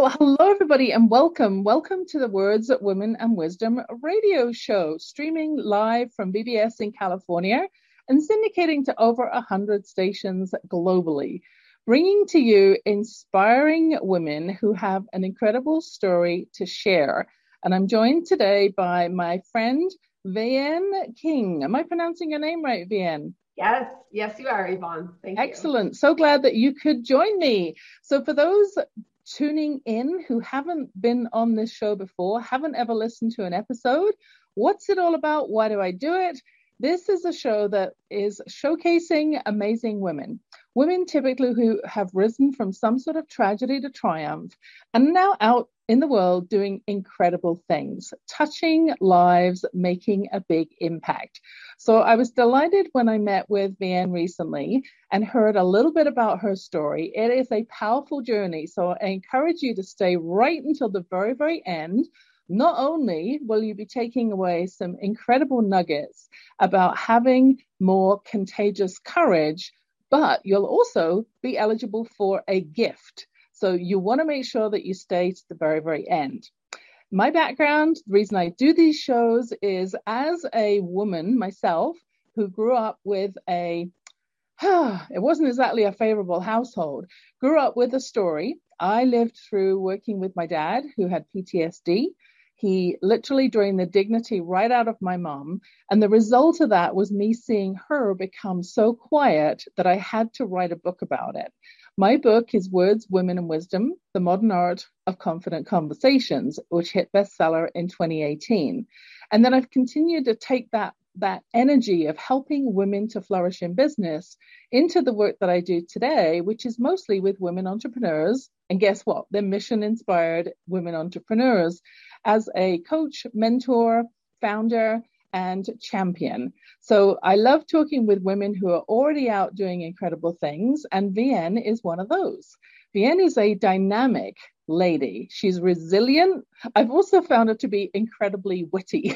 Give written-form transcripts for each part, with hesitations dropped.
Well, hello, everybody, and welcome. Welcome to the Words of Women and Wisdom radio show, streaming live from BBS in California and syndicating to over 100 stations globally, bringing to you inspiring women who have an incredible story to share. And I'm joined today by my friend, Vianne King. Am I pronouncing your name right, Vianne? Yes, you are, Yvonne. Thank you. Excellent. So glad that you could join me. So for those tuning in who haven't been on this show before, haven't ever listened to an episode, what's it all about? Why do I do it? This is a show that is showcasing amazing women typically who have risen from some sort of tragedy to triumph and now out in the world doing incredible things, touching lives, making a big impact. So I was delighted when I met with Vianne recently and heard a little bit about her story. It is a powerful journey. So I encourage you to stay right until the very, very end. Not only will you be taking away some incredible nuggets about having more contagious courage, but you'll also be eligible for a gift. So you want to make sure that you stay to the very, very end. My background, the reason I do these shows is as a woman myself who grew up with it wasn't exactly a favorable household, grew up with a story. I lived through working with my dad who had PTSD. He literally drained the dignity right out of my mom. And the result of that was me seeing her become so quiet that I had to write a book about it. My book is Words, Women and Wisdom, The Modern Art of Confident Conversations, which hit bestseller in 2018. And then I've continued to take that energy of helping women to flourish in business into the work that I do today, which is mostly with women entrepreneurs. And guess what? They're mission-inspired women entrepreneurs as a coach, mentor, founder, and champion. So I love talking with women who are already out doing incredible things, and Vianne is one of those. Vianne is a dynamic lady. She's resilient. I've also found her to be incredibly witty.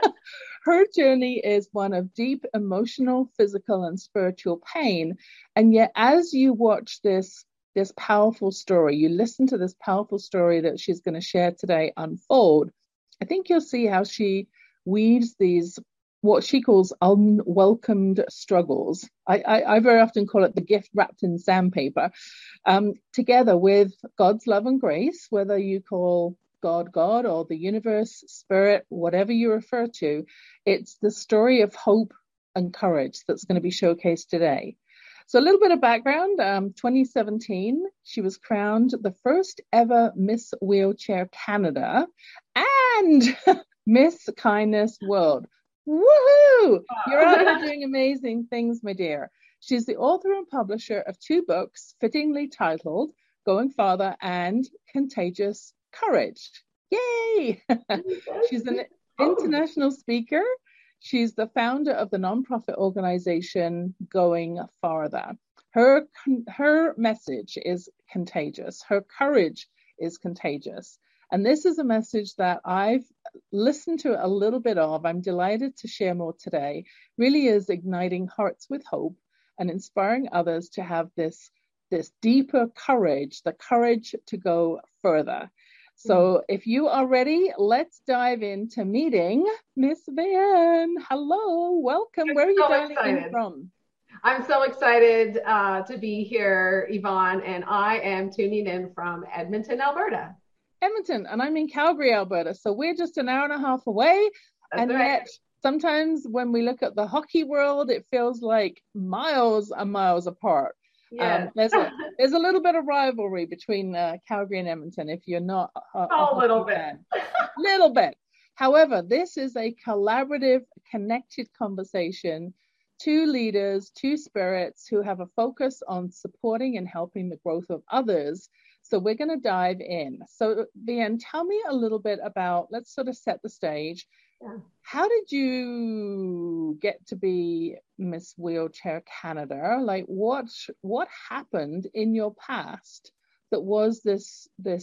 Her journey is one of deep emotional, physical, and spiritual pain. And yet, as you watch this powerful story, you listen to this powerful story that she's going to share today unfold, I think you'll see how she weaves these, what she calls unwelcomed struggles. I very often call it the gift wrapped in sandpaper, together with God's love and grace, whether you call God, or the universe, spirit, whatever you refer to. It's the story of hope and courage that's going to be showcased today. So a little bit of background, 2017, she was crowned the first ever Miss Wheelchair Canada and Miss Kindness World. Woohoo! You're out there doing amazing things, my dear. She's the author and publisher of 2 books, fittingly titled Going Farther and Contagious Courage. Yay! She's an international speaker. She's the founder of the nonprofit organization Going Farther. Her message is contagious. Her courage is contagious. And this is a message that I've listened to a little bit of. I'm delighted to share more today. Really is igniting hearts with hope and inspiring others to have this deeper courage, the courage to go further. So if you are ready, let's dive into meeting Miss Vianne. Hello, welcome. Where are you dialing in from? I'm so excited to be here, Yvonne, and I am tuning in from Edmonton, Alberta. Edmonton, and I'm in Calgary, Alberta. So we're just an hour and a half away. That's and right. Yet sometimes when we look at the hockey world, it feels like miles and miles apart. Yes. There's a little bit of rivalry between Calgary and Edmonton if you're not a little bit. Little bit. However, this is a collaborative, connected conversation. 2 leaders, 2 spirits who have a focus on supporting and helping the growth of others. So we're going to dive in. So Vianne, tell me a little bit about, let's sort of set the stage. Yeah. How did you get to be Miss Wheelchair Canada? Like what happened in your past that was this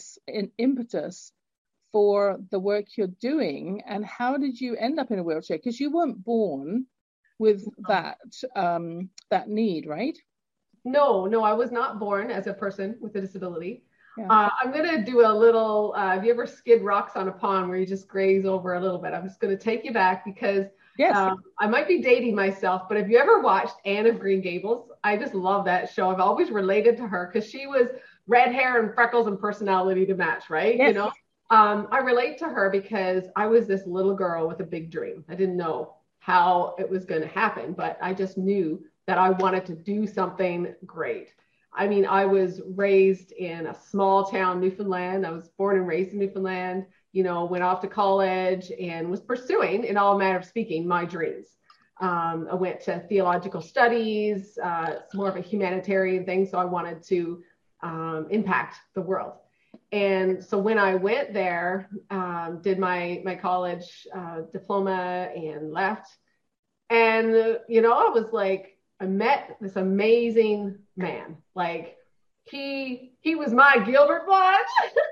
impetus for the work you're doing? And how did you end up in a wheelchair? Because you weren't born with that need, right? No, I was not born as a person with a disability. Yeah. I'm going to do a little, have you ever skid rocks on a pond where you just graze over a little bit? I'm just going to take you back because Yes. I might be dating myself, but have you ever watched Anne of Green Gables? I just love that show. I've always related to her because she was red hair and freckles and personality to match, right? Yes. You know, I relate to her because I was this little girl with a big dream. I didn't know how it was going to happen, but I just knew that I wanted to do something great. I mean, I was raised in a small town, Newfoundland. I was born and raised in Newfoundland, you know, went off to college and was pursuing, in all manner of speaking, my dreams. I went to theological studies. It's more of a humanitarian thing. So I wanted to impact the world. And so when I went there, did my college diploma and left. And, you know, I was like, I met this amazing man. Like he was my Gilbert Blanche.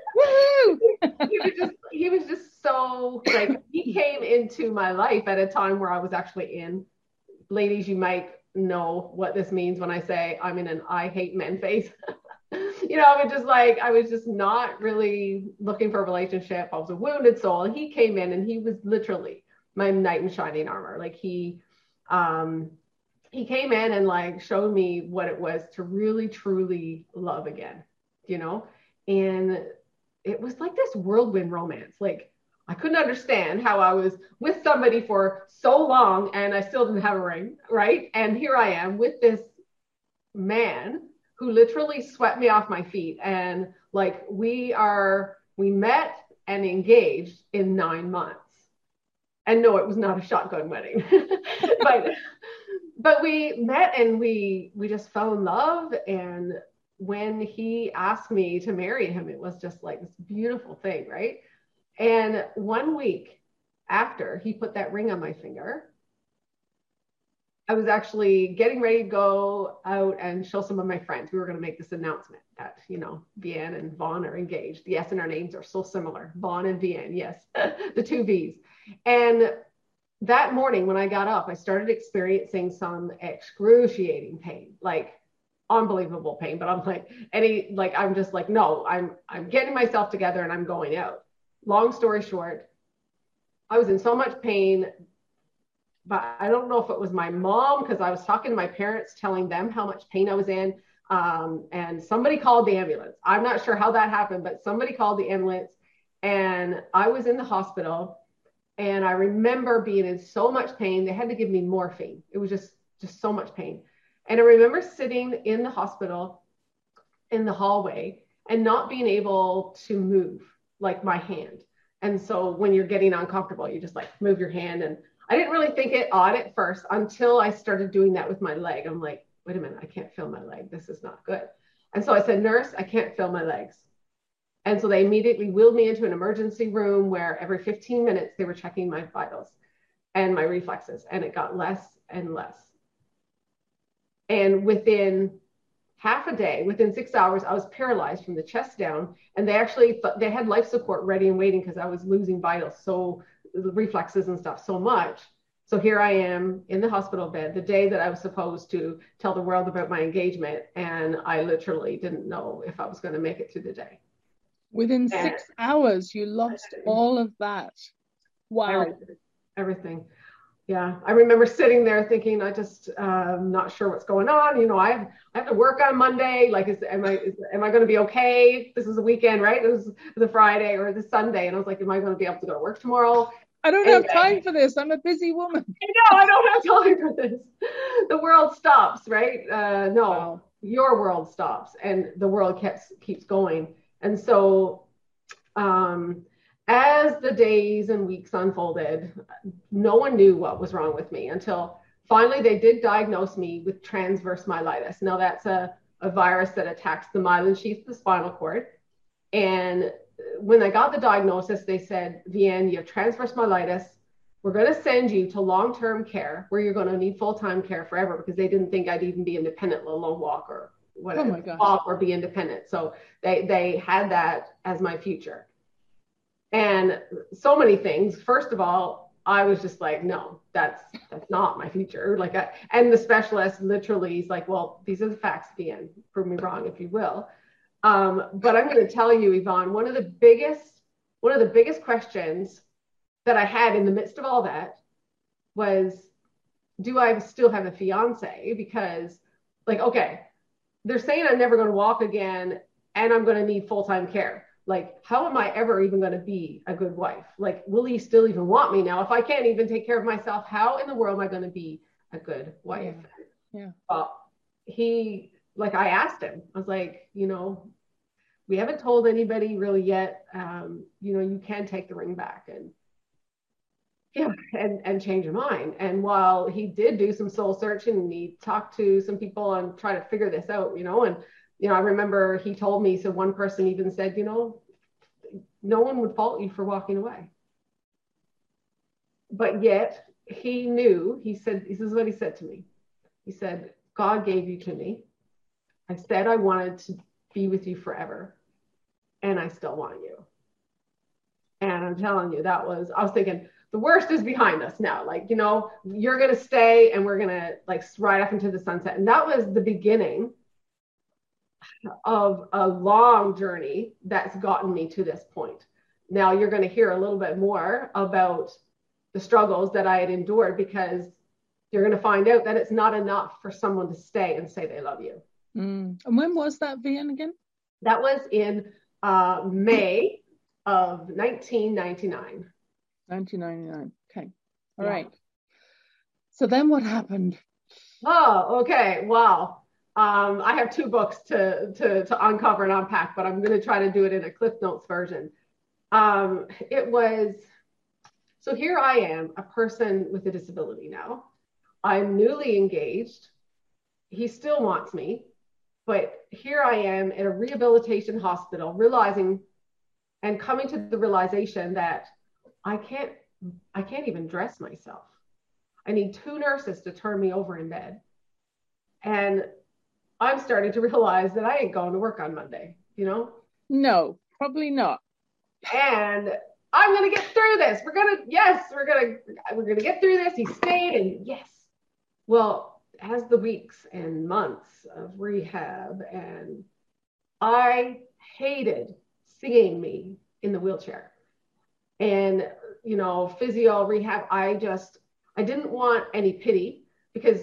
he was just so like he came into my life at a time where I was actually in. Ladies, you might know what this means when I say I'm in an I hate men phase. You know, I was just not really looking for a relationship. I was a wounded soul. He came in and he was literally my knight in shining armor. Like he came in and like showed me what it was to really truly love again, you know. And it was like this whirlwind romance. Like I couldn't understand how I was with somebody for so long and I still didn't have a ring, right? And here I am with this man who literally swept me off my feet. And like we met and engaged in 9 months. And no, it was not a shotgun wedding, but we met and we just fell in love. And when he asked me to marry him, it was just like this beautiful thing, right? And 1 week after he put that ring on my finger, I was actually getting ready to go out and show some of my friends. We were going to make this announcement that, you know, Vianne and Vaughn are engaged. The S in our names are so similar. Vaughn and Vianne, yes, the two V's. And that morning when I got up, I started experiencing some excruciating pain, like unbelievable pain. But I'm like, I'm just like, no, I'm getting myself together and I'm going out. Long story short, I was in so much pain. But I don't know if it was my mom, because I was talking to my parents, telling them how much pain I was in. And somebody called the ambulance. I'm not sure how that happened, but somebody called the ambulance and I was in the hospital. And I remember being in so much pain. They had to give me morphine. It was just so much pain. And I remember sitting in the hospital in the hallway and not being able to move like my hand. And so when you're getting uncomfortable, you just like move your hand. And I didn't really think it odd at first until I started doing that with my leg. I'm like, wait a minute, I can't feel my leg. This is not good. And so I said, nurse, I can't feel my legs. And so they immediately wheeled me into an emergency room where every 15 minutes they were checking my vitals and my reflexes. And it got less and less. And within half a day, within 6 hours, I was paralyzed from the chest down. And they had life support ready and waiting because I was losing vitals. So reflexes and stuff so much. So here I am in the hospital bed the day that I was supposed to tell the world about my engagement. And I literally didn't know if I was going to make it through the day. Within 6 hours, you lost all of that. Wow. Everything. Yeah. I remember sitting there thinking, I just not sure what's going on. You know, I have to work on Monday. Like, am I going to be okay? This is a weekend, right? It was the Friday or the Sunday. And I was like, am I going to be able to go to work tomorrow? I don't have time for this. I'm a busy woman. I don't have time for this. The world stops, right? No, wow. Your world stops and the world keeps going. And so as the days and weeks unfolded, no one knew what was wrong with me until finally they did diagnose me with transverse myelitis. Now that's a virus that attacks the myelin sheath of the spinal cord. And when I got the diagnosis, they said, Vianne, you have transverse myelitis. We're going to send you to long-term care where you're going to need full-time care forever, because they didn't think I'd even be independent, let alone walk or whatever, walk or be independent. So they had that as my future. And so many things. First of all, I was just like, no, that's not my future. And the specialist literally is like, well, these are the facts, Vianne, prove me wrong if you will. But I'm going to tell you, Yvonne, one of the biggest questions that I had in the midst of all that was, do I still have a fiance? Because, like, okay, they're saying I'm never going to walk again and I'm going to need full-time care. Like, how am I ever even going to be a good wife? Like, will he still even want me now? If I can't even take care of myself, how in the world am I going to be a good wife? Yeah. I asked him, I was like, we haven't told anybody really yet. You can take the ring back and change your mind. And while he did do some soul searching and he talked to some people and try to figure this out, I remember he told me, so one person even said, no one would fault you for walking away. But yet he knew, he said, this is what he said to me. He said, God gave you to me. I said I wanted to be with you forever, and I still want you. And I'm telling you, I was thinking, the worst is behind us now. Like, you're going to stay and we're going to ride off into the sunset. And that was the beginning of a long journey that's gotten me to this point. Now you're going to hear a little bit more about the struggles that I had endured, because you're going to find out that it's not enough for someone to stay and say they love you. And when was that, Vian, again? That was in May of 1999. 1999. Okay. All right. So then what happened? Oh, okay. Wow. I have 2 books to uncover and unpack, but I'm going to try to do it in a Cliff Notes version. So here I am, a person with a disability now. I'm newly engaged. He still wants me, but here I am at a rehabilitation hospital, realizing and coming to the realization that I can't even dress myself. I need 2 nurses to turn me over in bed. And I'm starting to realize that I ain't going to work on Monday, No, probably not. And I'm going to get through this. We're going to get through this. He stayed, and yes. Well, as the weeks and months of rehab, and I hated seeing me in the wheelchair. And, physio rehab, I didn't want any pity, because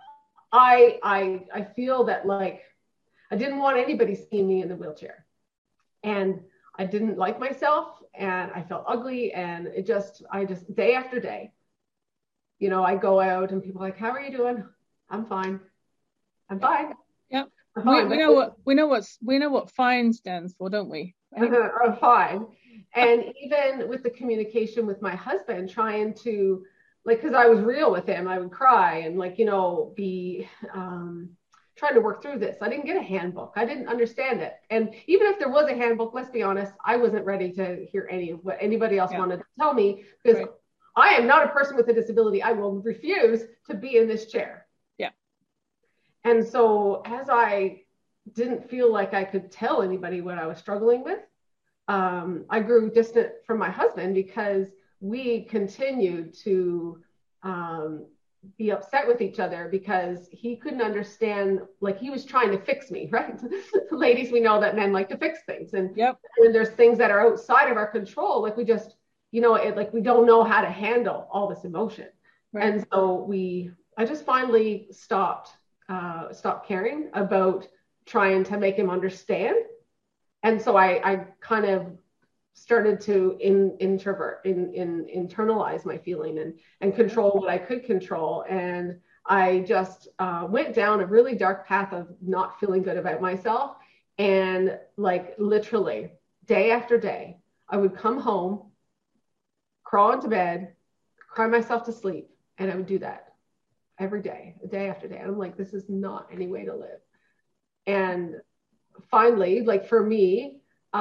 I feel that, like, I didn't want anybody seeing me in the wheelchair. And I didn't like myself, and I felt ugly, and I just day after day, I go out and people are like, how are you doing? I'm fine. I'm fine. Yeah. We know what fine stands for, don't we? I'm fine. And even with the communication with my husband, trying to, because I was real with him, I would cry and be trying to work through this. I didn't get a handbook. I didn't understand it. And even if there was a handbook, let's be honest, I wasn't ready to hear any of what anybody else wanted to tell me, because I am not a person with a disability. I will refuse to be in this chair. Yeah. And so as I didn't feel like I could tell anybody what I was struggling with, I grew distant from my husband, because we continued to be upset with each other, because he couldn't understand, like, he was trying to fix me, right? Ladies, we know that men like to fix things. And when there's things that are outside of our control, like we just, we don't know how to handle all this emotion. Right. And so I just finally stopped caring about trying to make him understand. And so I kind of started to internalize my feeling and control what I could control. And I just went down a really dark path of not feeling good about myself. And literally day after day, I would come home, crawl into bed, cry myself to sleep. And I would do that every day, day after day. And I'm like, this is not any way to live. And finally, for me,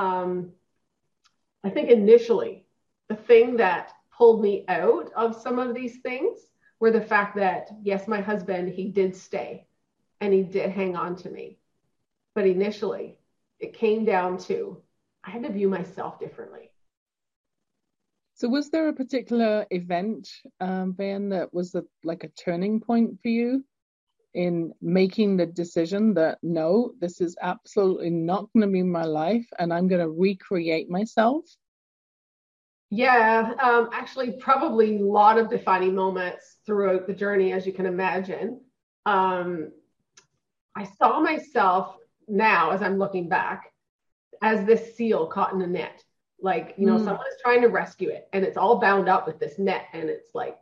I think initially the thing that pulled me out of some of these things were the fact that, yes, my husband, he did stay and he did hang on to me. But initially it came down to, I had to view myself differently. So was there a particular event, Van, that was a turning point for you? in making the decision that no, this is absolutely not going to be my life and I'm going to recreate myself? Yeah, actually, probably a lot of defining moments throughout the journey, as you can imagine. I saw myself now, as I'm looking back, as this seal caught in a net. Like, someone is trying to rescue it and it's all bound up with this net. And it's like,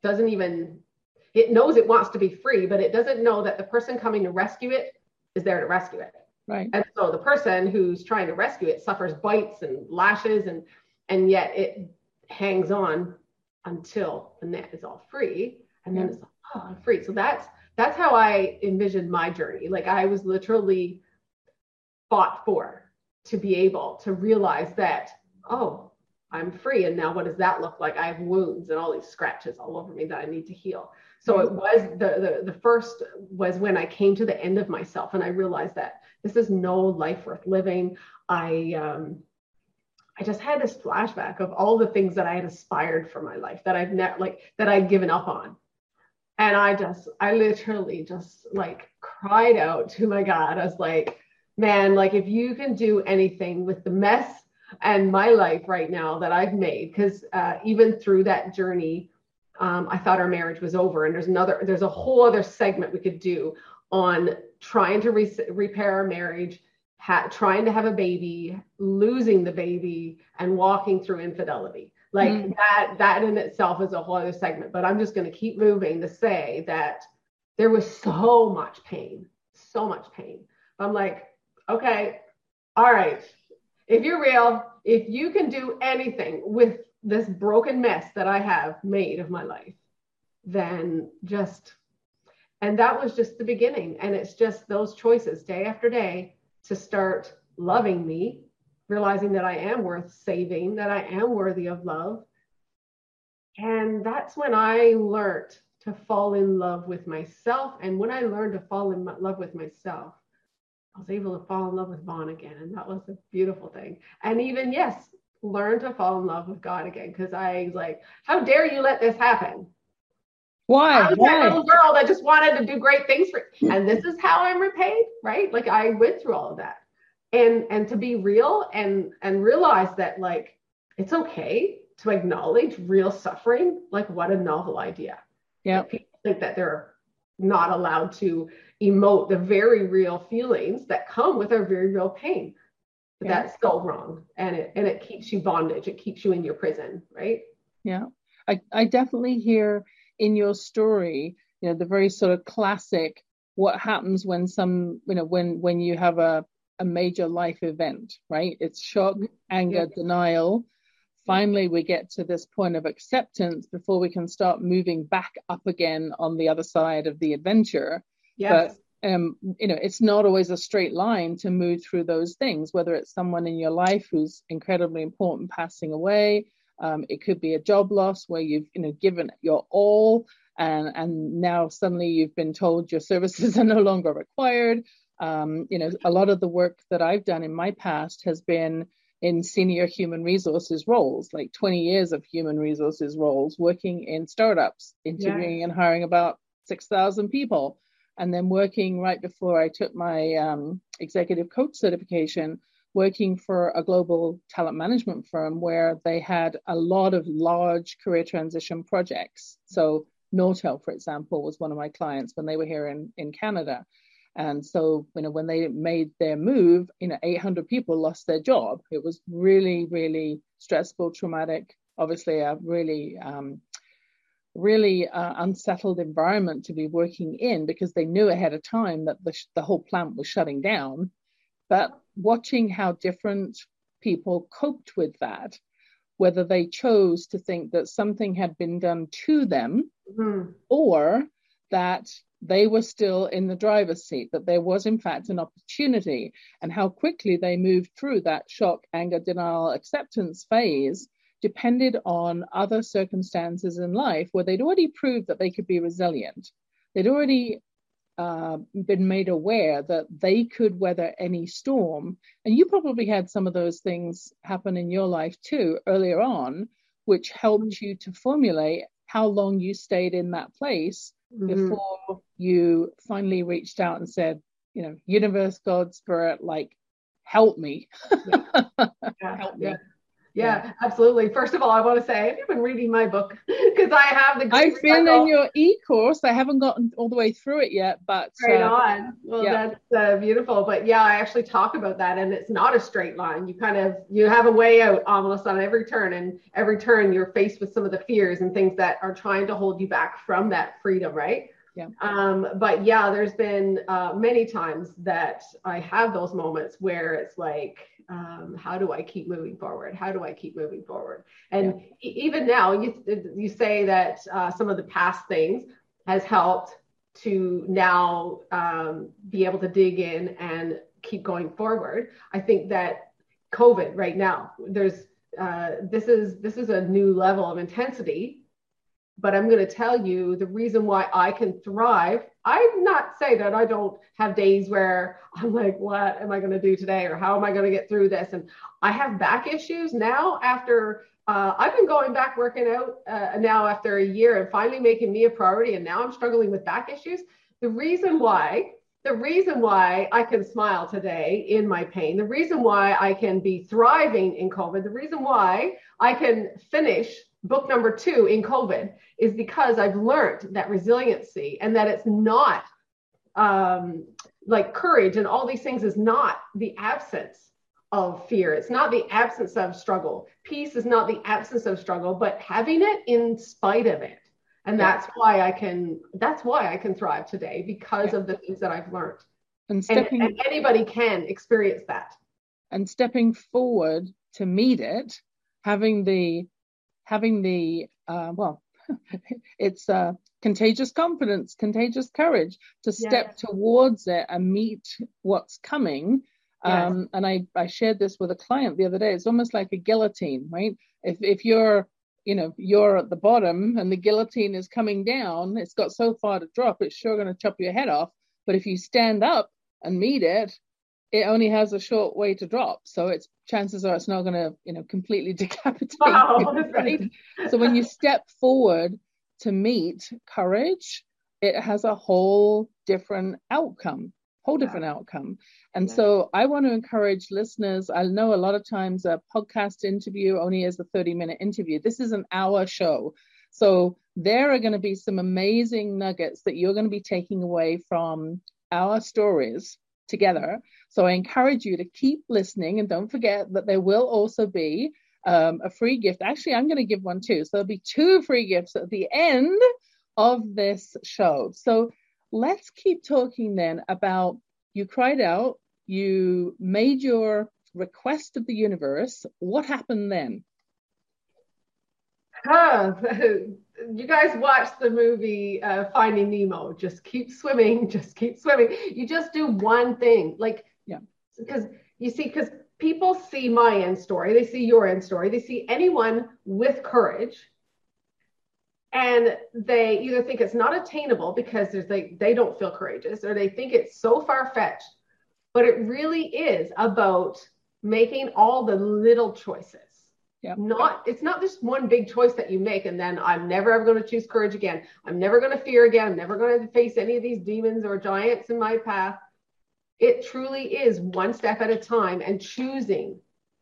it knows it wants to be free, but it doesn't know that the person coming to rescue it is there to rescue it. Right. And so the person who's trying to rescue it suffers bites and lashes, and yet it hangs on until the net is all free. And then it's like, oh, I'm free. So that's how I envisioned my journey. Like, I was literally fought for to be able to realize that, oh, I'm free. And now what does that look like? I have wounds and all these scratches all over me that I need to heal. So it was the first was when I came to the end of myself and I realized that this is no life worth living. I just had this flashback of all the things that I had aspired for my life that that I'd given up on. And I literally just like cried out to my God. I was like, man, like, if you can do anything with the mess and my life right now that I've made, because even through that journey, I thought our marriage was over. And there's a whole other segment we could do on trying to repair our marriage, trying to have a baby, losing the baby, and walking through infidelity. Like that in itself is a whole other segment. But I'm just going to keep moving to say that there was so much pain. I'm like, okay, all right. If you're real, if you can do anything with this broken mess that I have made of my life, then and that was just the beginning. And it's just those choices day after day to start loving me, realizing that I am worth saving, that I am worthy of love. And that's when I learned to fall in love with myself. And when I learned to fall in love with myself, I was able to fall in love with Vaughn again. And that was a beautiful thing. And even, yes, learn to fall in love with God again. Because I was like, how dare you let this happen? Why? I was that little girl that just wanted to do great things for you. And this is how I'm repaid, right? Like, I went through all of that. And to be real and realize that, like, it's okay to acknowledge real suffering. Like, what a novel idea. Yeah. Like, people think that they're not allowed to emote the very real feelings that come with our very real pain. But that's so wrong. And it keeps you bondage. It keeps you in your prison, right? Yeah. I definitely hear in your story, the very sort of classic, what happens when when you have a major life event, right? It's shock, anger, denial. Finally, we get to this point of acceptance before we can start moving back up again on the other side of the adventure. Yes. But, it's not always a straight line to move through those things, whether it's someone in your life who's incredibly important passing away. It could be a job loss where you've, given your all and now suddenly you've been told your services are no longer required. A lot of the work that I've done in my past has been in senior human resources roles, like 20 years of human resources roles, working in startups, interviewing and hiring about 6,000 people. And then working right before I took my executive coach certification, working for a global talent management firm where they had a lot of large career transition projects. So Nortel, for example, was one of my clients when they were here in Canada. And so, when they made their move, 800 people lost their job. It was really, really stressful, traumatic, obviously a really, really unsettled environment to be working in because they knew ahead of time that the whole plant was shutting down. But watching how different people coped with that, whether they chose to think that something had been done to them or that they were still in the driver's seat, that there was in fact an opportunity, and how quickly they moved through that shock, anger, denial, acceptance phase depended on other circumstances in life where they'd already proved that they could be resilient. They'd already been made aware that they could weather any storm. And you probably had some of those things happen in your life too earlier on, which helped you to formulate how long you stayed in that place before you finally reached out and said, universe, God, spirit, like, help me. Help me. Yeah, absolutely. First of all, I want to say, have you been reading my book? Because I have the I've been in your e-course. I haven't gotten all the way through it yet, but right on. Well, that's beautiful. But yeah, I actually talk about that, and it's not a straight line. You have a way out almost on every turn, and every turn you're faced with some of the fears and things that are trying to hold you back from that freedom, right? Yeah. But yeah, there's been many times that I have those moments where it's like, how do I keep moving forward? How do I keep moving forward? And even now, you say that some of the past things has helped to now be able to dig in and keep going forward. I think that COVID right now, there's this is a new level of intensity. But I'm going to tell you the reason why I can thrive. I'm not saying that I don't have days where I'm like, what am I going to do today? Or how am I going to get through this? And I have back issues now after I've been going back working out now after a year and finally making me a priority. And now I'm struggling with back issues. The reason why I can smile today in my pain, the reason why I can be thriving in COVID, the reason why I can finish book number 2 in COVID is because I've learned that resiliency and that it's not like courage and all these things is not the absence of fear. It's not the absence of struggle. Peace is not the absence of struggle, but having it in spite of it. And that's why I can thrive today because of the things that I've learned. And anybody can experience that. And stepping forward to meet it, having the it's contagious confidence, contagious courage to step towards it and meet what's coming. And I shared this with a client the other day. It's almost like a guillotine, right? If you're at the bottom and the guillotine is coming down, it's got so far to drop, it's sure going to chop your head off. But if you stand up and meet it, it only has a short way to drop. So chances are it's not going to, completely decapitate you, right? So when you step forward to meet courage, it has a whole different outcome. And so I want to encourage listeners. I know a lot of times a podcast interview only is a 30-minute interview. This is an hour show. So there are going to be some amazing nuggets that you're going to be taking away from our stories together. So I encourage you to keep listening, and don't forget that there will also be a free gift. Actually, I'm going to give one too. So there'll be 2 free gifts at the end of this show. So let's keep talking then about, you cried out, you made your request of the universe. What happened then? You guys watched the movie Finding Nemo. Just keep swimming. You just do one thing. Because people see my end story. They see your end story. They see anyone with courage. And they either think it's not attainable because they don't feel courageous, or they think it's so far-fetched. But it really is about making all the little choices. Yeah. It's not just one big choice that you make and then I'm never ever going to choose courage again. I'm never going to fear again. I'm never going to face any of these demons or giants in my path. It truly is one step at a time and choosing.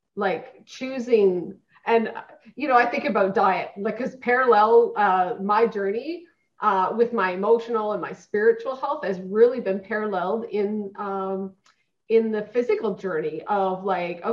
And, I think about diet, because parallel my journey with my emotional and my spiritual health has really been paralleled in the physical journey of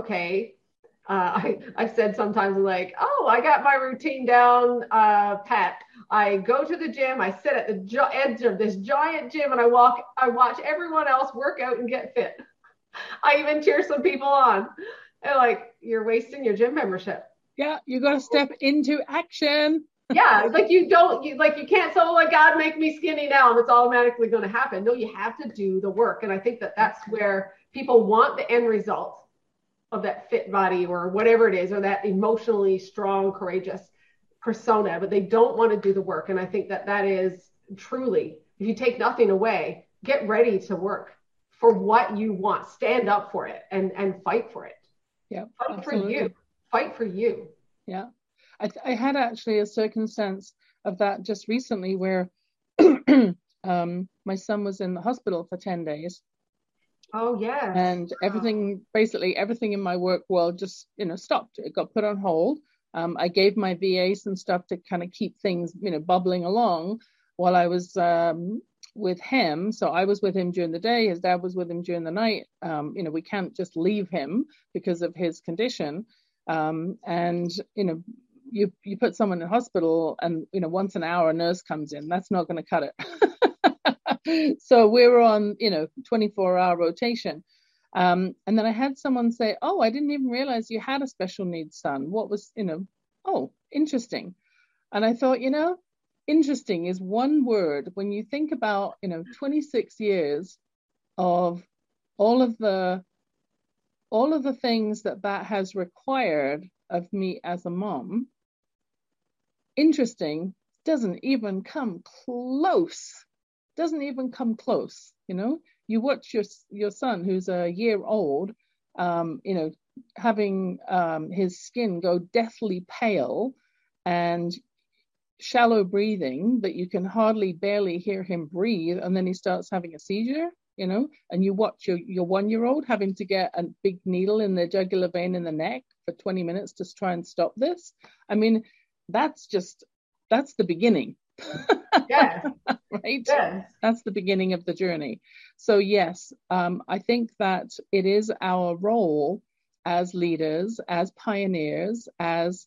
I've said sometimes I got my routine down, Pat. I go to the gym, I sit at the edge of this giant gym and I watch everyone else work out and get fit. I even cheer some people on. And you're wasting your gym membership. Yeah, you got to step into action. Yeah, you can't say, God, make me skinny now and it's automatically going to happen. No, you have to do the work. And I think that's where people want the end result of that fit body or whatever it is, or that emotionally strong, courageous persona, but they don't want to do the work. And I think that is truly, if you take nothing away, get ready to work for what you want, stand up for it and fight for it. Yeah, Fight for you. Yeah. I had actually a circumstance of that just recently where my son was in the hospital for 10 days. Oh, yes. And basically everything in my work world just, stopped. It got put on hold. I gave my VA some stuff to kind of keep things, bubbling along while I was with him. So I was with him during the day. His dad was with him during the night. We can't just leave him because of his condition. And you put someone in hospital and, once an hour a nurse comes in, that's not going to cut it. So we were on, 24-hour rotation. And then I had someone say, oh, I didn't even realize you had a special needs son. What was, oh, interesting. And I thought, interesting is one word. When you think about, 26 years of all of the things that has required of me as a mom, interesting doesn't even come close. You watch your son who's a year old, having his skin go deathly pale and shallow breathing that you can barely hear him breathe, and then he starts having a seizure, and you watch your 1-year-old having to get a big needle in the jugular vein in the neck for 20 minutes to try and stop this. I mean, that's the beginning. Yes. Right? Yes. That's the beginning of the journey. So yes, I think that it is our role as leaders, as pioneers, as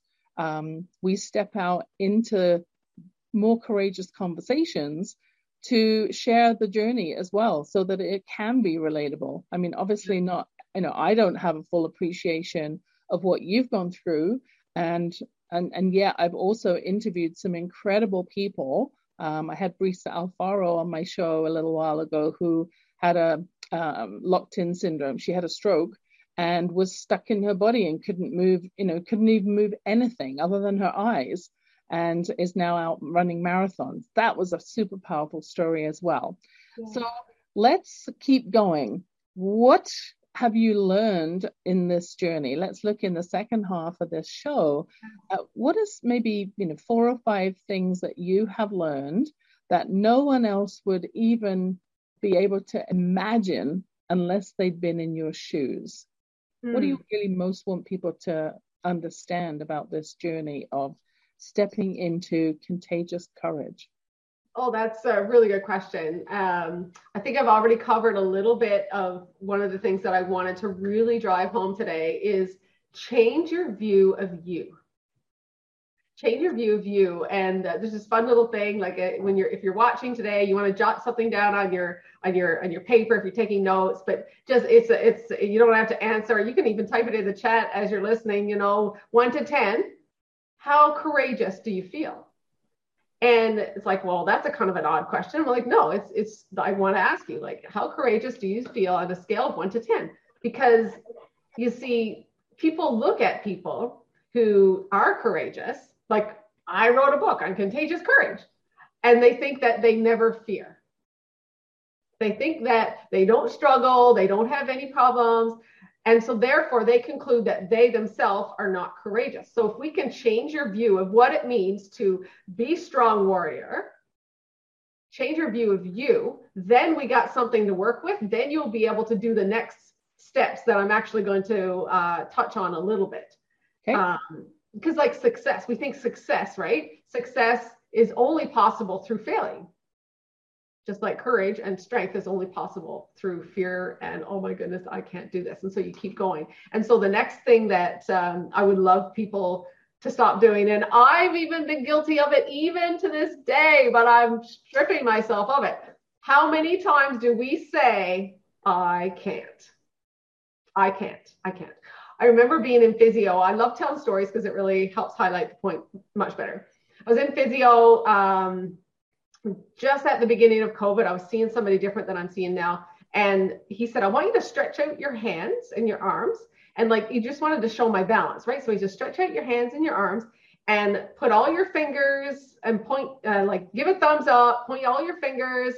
we step out into more courageous conversations to share the journey as well, so that it can be relatable. I mean, obviously not, I don't have a full appreciation of what you've gone through. And yet I've also interviewed some incredible people. I had Brisa Alfaro on my show a little while ago, who had a locked-in syndrome. She had a stroke and was stuck in her body and couldn't even move anything other than her eyes, and is now out running marathons. That was a super powerful story as well. Yeah. So let's keep going. What have you learned in this journey? Let's look in the second half of this show. What is maybe 4 or 5 things that you have learned that no one else would even be able to imagine unless they'd been in your shoes? What do you really most want people to understand about this journey of stepping into contagious courage? Oh, that's a really good question. I think I've already covered a little bit of one of the things that I wanted to really drive home today is change your view of you. Change your view of you. And there's this fun little thing, like if you're watching today, you want to jot something down on your paper if you're taking notes, but just it's you don't have to answer. You can even type it in the chat as you're listening. 1 to 10, how courageous do you feel? And it's like, well, that's a kind of an odd question. I'm like, no, it's I want to ask you, like, how courageous do you feel on a scale of 1 to 10? Because you see, people look at people who are courageous. Like, I wrote a book on contagious courage, and they think that they never fear. They think that they don't struggle, they don't have any problems. And so therefore they conclude that they themselves are not courageous. So if we can change your view of what it means to be strong warrior, change your view of you, then we got something to work with. Then you'll be able to do the next steps that I'm actually going to touch on a little bit. Okay. Because like success, we think success, right? Success is only possible through failing. Just like courage and strength is only possible through fear and, oh my goodness, I can't do this. And so you keep going. And so the next thing that I would love people to stop doing, and I've even been guilty of it even to this day, but I'm stripping myself of it. How many times do we say, I can't? I can't. I remember being in physio. I love telling stories because it really helps highlight the point much better. I was in physio just at the beginning of COVID. I was seeing somebody different than I'm seeing now. And he said, I want you to stretch out your hands and your arms. And like, he just wanted to show my balance, right? So he just stretch out your hands and your arms and put all your fingers and point, like give a thumbs up, point all your fingers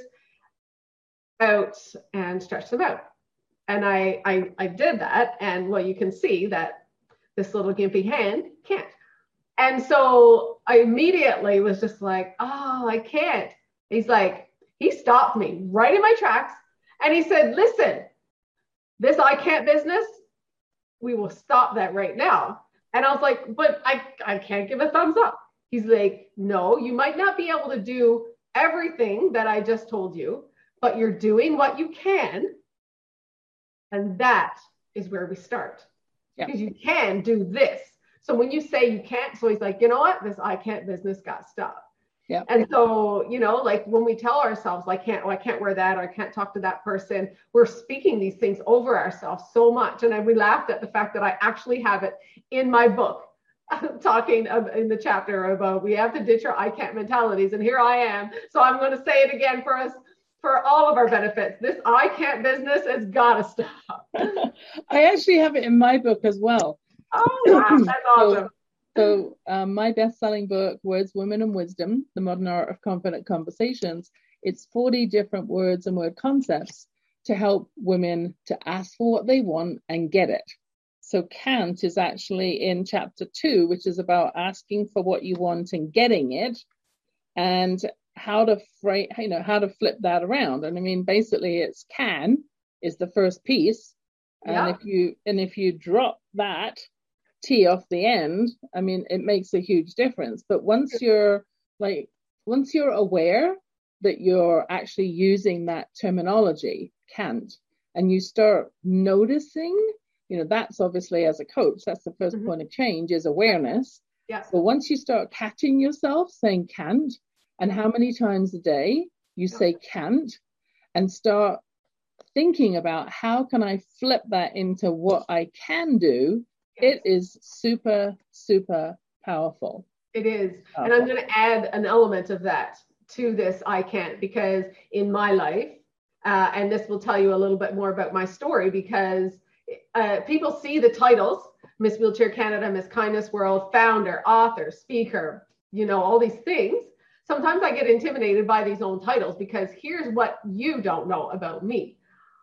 out and stretch them out. And I did that. And well, you can see that this little gimpy hand can't. And so I immediately was just like, oh, I can't. He's like, he stopped me right in my tracks. And he said, listen, this I can't business, we will stop that right now. And I was like, but I can't give a thumbs up. He's like, no, you might not be able to do everything that I just told you, but you're doing what you can. And that is where we start. Yeah. Because you can do this. So when you say you can't, so he's like, you know what? This I can't business got stopped. Yeah. And so, you know, like when we tell ourselves, I can't wear that, or I can't talk to that person, we're speaking these things over ourselves so much. And we laughed at the fact that I actually have it in my book, talking in the chapter about we have to ditch our I can't mentalities. And here I am. So I'm going to say it again for us, for all of our benefits. This I can't business has got to stop. I actually have it in my book as well. Oh, wow. That's awesome. So my best-selling book, Words, Women, and Wisdom, The Modern Art of Confident Conversations, it's 40 different words and word concepts to help women to ask for what they want and get it. So can't is actually in chapter 2, which is about asking for what you want and getting it, and how to flip that around. And I mean, basically it's can is the first piece. And if you drop that T off the end, I mean, it makes a huge difference. But once you're aware that you're actually using that terminology, can't, and you start noticing, you know, that's obviously as a coach, that's the first point of change is awareness. Yeah. So once you start catching yourself saying can't, and how many times a day you say can't, and start thinking about how can I flip that into what I can do, it is super, super powerful. It is. And I'm going to add an element of that to this I can't, because in my life, and this will tell you a little bit more about my story, because people see the titles, Miss Wheelchair Canada, Miss Kindness World, founder, author, speaker, you know, all these things. Sometimes I get intimidated by these own titles, because here's what you don't know about me.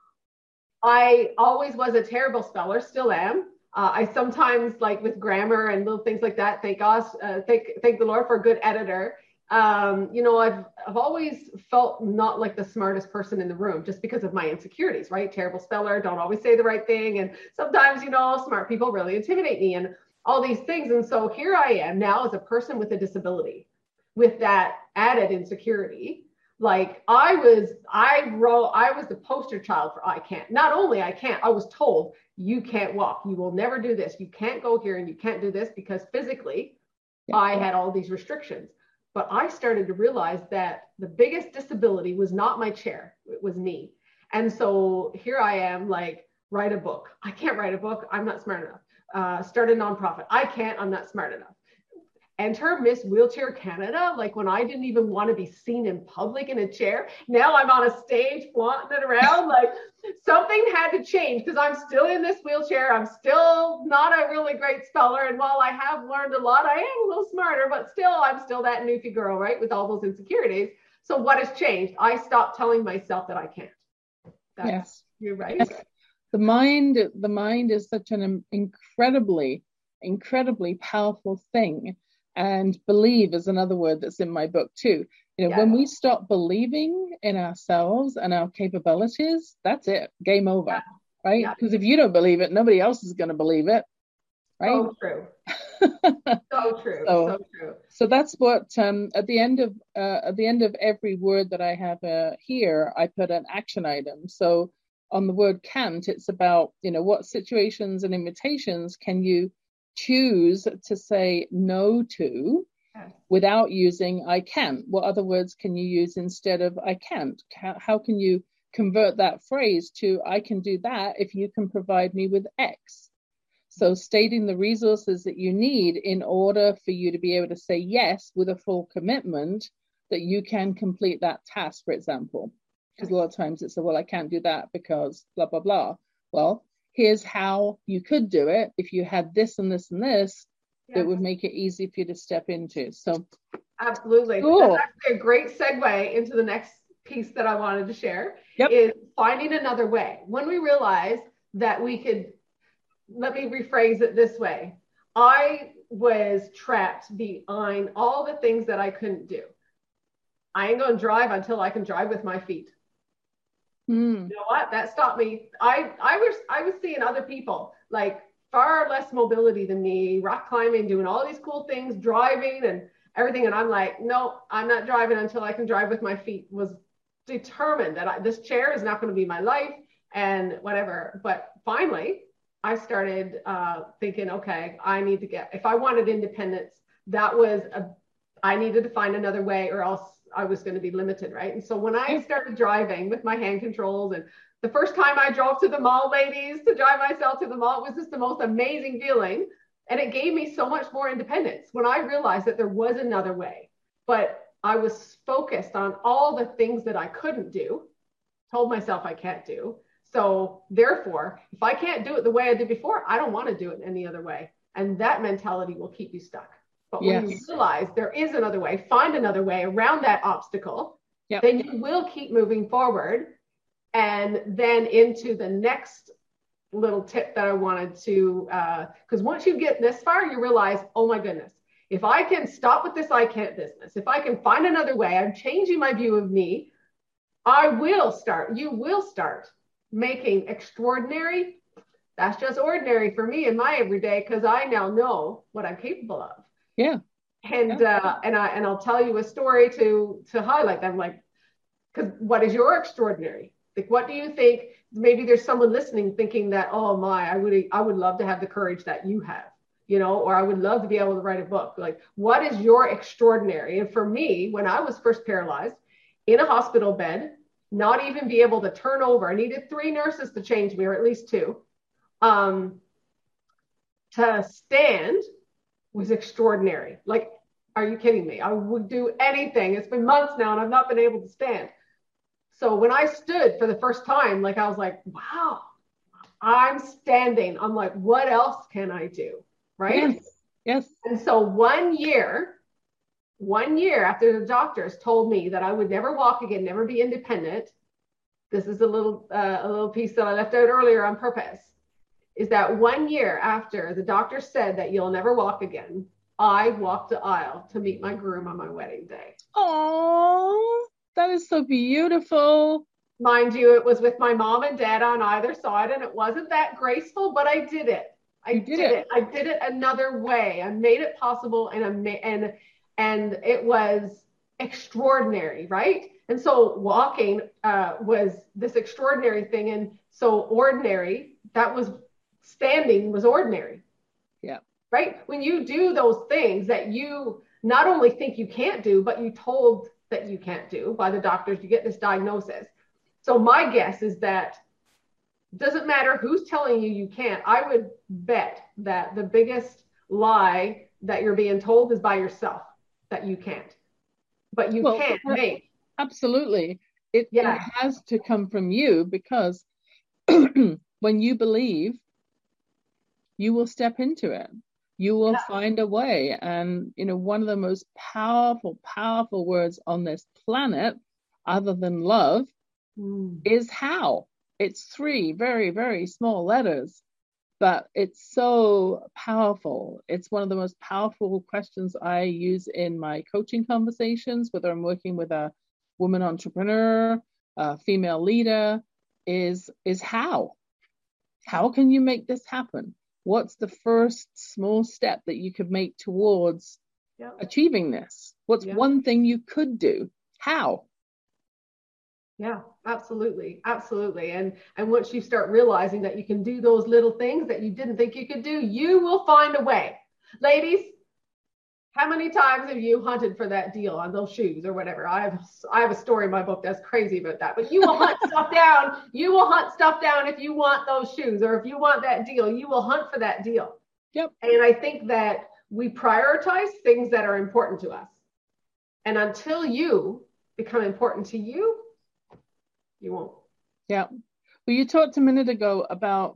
I always was a terrible speller, still am. I sometimes, like with grammar and little things like that, thank the Lord for a good editor. You know, I've always felt not like the smartest person in the room, just because of my insecurities, right? Terrible speller, don't always say the right thing. And sometimes, you know, smart people really intimidate me and all these things. And so here I am now as a person with a disability, with that added insecurity. Like I was the poster child for I can't. Not only I can't, I was told you can't walk, you will never do this, you can't go here, and you can't do this, because physically I had all these restrictions. But I started to realize that the biggest disability was not my chair, it was me. And so here I am, like, write a book. I can't write a book, I'm not smart enough. Start a nonprofit. I can't, I'm not smart enough. Enter Miss Wheelchair Canada, like when I didn't even want to be seen in public in a chair. Now I'm on a stage flaunting it around. Like something had to change, because I'm still in this wheelchair. I'm still not a really great speller. And while I have learned a lot, I am a little smarter, but still, I'm still that newfie girl, right? With all those insecurities. So what has changed? I stopped telling myself that I can't. Yes. You're right. Yes. The mind is such an incredibly powerful thing. And believe is another word that's in my book too. You know, when we stop believing in ourselves and our capabilities, that's it. Game over, right? Because if you don't believe it, nobody else is going to believe it, right? So true. So true. So true. So that's what at the end of every word that I have here, I put an action item. So on the word can't, it's about, you know, what situations and invitations can you choose to say no to without using I can? What other words can you use instead of I can't? How can you convert that phrase to I can do that if you can provide me with X? So stating the resources that you need in order for you to be able to say yes with a full commitment that you can complete that task, for example. Because a lot of times it's, well, I can't do that because blah, blah, blah. Well, here's how you could do it. If you had this and this and this, it would make it easy for you to step into. So absolutely. Cool. That's actually a great segue into the next piece that I wanted to share, Yep. is finding another way. When we realize that we could, let me rephrase it this way. I was trapped behind all the things that I couldn't do. I ain't going to drive until I can drive with my feet. Mm. You know what? That stopped me. I was seeing other people like far less mobility than me, rock climbing, doing all these cool things, driving and everything. And I'm like, no, I'm not driving until I can drive with my feet. Was determined that this chair is not going to be my life and whatever. But finally, I started thinking, okay, I need to if I wanted independence, I needed to find another way or else I was going to be limited, right? And so when I started driving with my hand controls, and the first time I drove to the mall, ladies, to drive myself to the mall, it was just the most amazing feeling. And it gave me so much more independence when I realized that there was another way. But I was focused on all the things that I couldn't do, told myself I can't do. So therefore, if I can't do it the way I did before, I don't want to do it any other way. And that mentality will keep you stuck. But when you realize there is another way, find another way around that obstacle, then you will keep moving forward. And then into the next little tip that I wanted to, because once you get this far, you realize, oh my goodness, if I can stop with this I can't business, if I can find another way, I'm changing my view of me, you will start making extraordinary. That's just ordinary for me in my everyday, because I now know what I'm capable of. Yeah. And I'll tell you a story to highlight that. I'm like, because what is your extraordinary? Like, what do you think? Maybe there's someone listening thinking that, oh my, I would love to have the courage that you have, you know, or I would love to be able to write a book. Like, what is your extraordinary? And for me, when I was first paralyzed in a hospital bed, not even be able to turn over, I needed 3 nurses to change me, or at least 2. To stand was extraordinary. Like, are you kidding me? I would do anything. It's been months now and I've not been able to stand. So when I stood for the first time, like, I was like, wow, I'm standing. I'm like, what else can I do? Right? Yes. And so 1 year after the doctors told me that I would never walk again, never be independent. This is a little piece that I left out earlier on purpose. Is that 1 year after the doctor said that you'll never walk again, I walked the aisle to meet my groom on my wedding day. Oh, that is so beautiful. Mind you, it was with my mom and dad on either side, and it wasn't that graceful, but I did it. I did it another way. I made it possible, and it was extraordinary, right? And so walking was this extraordinary thing, and so ordinary, that was standing was ordinary. Yeah. Right? When you do those things that you not only think you can't do, but you told that you can't do by the doctors, you get this diagnosis. So my guess is that doesn't matter who's telling you can't. I would bet that the biggest lie that you're being told is by yourself, that you can't. But you can't make. Absolutely. It has to come from you, because when you believe, you will step into it. You will find a way. And, you know, one of the most powerful words on this planet, other than love, is how. It's 3 very, very small letters, but it's so powerful. It's one of the most powerful questions I use in my coaching conversations, whether I'm working with a woman entrepreneur, a female leader, is how. How can you make this happen? What's the first small step that you could make towards achieving this? What's one thing you could do? How? Yeah, absolutely. Absolutely. And once you start realizing that you can do those little things that you didn't think you could do, you will find a way. Ladies, how many times have you hunted for that deal on those shoes or whatever? I have a story in my book that's crazy about that. But you will hunt stuff down. You will hunt stuff down if you want those shoes, or if you want that deal, you will hunt for that deal. Yep. And I think that we prioritize things that are important to us. And until you become important to you, you won't. Yeah. Well, you talked a minute ago about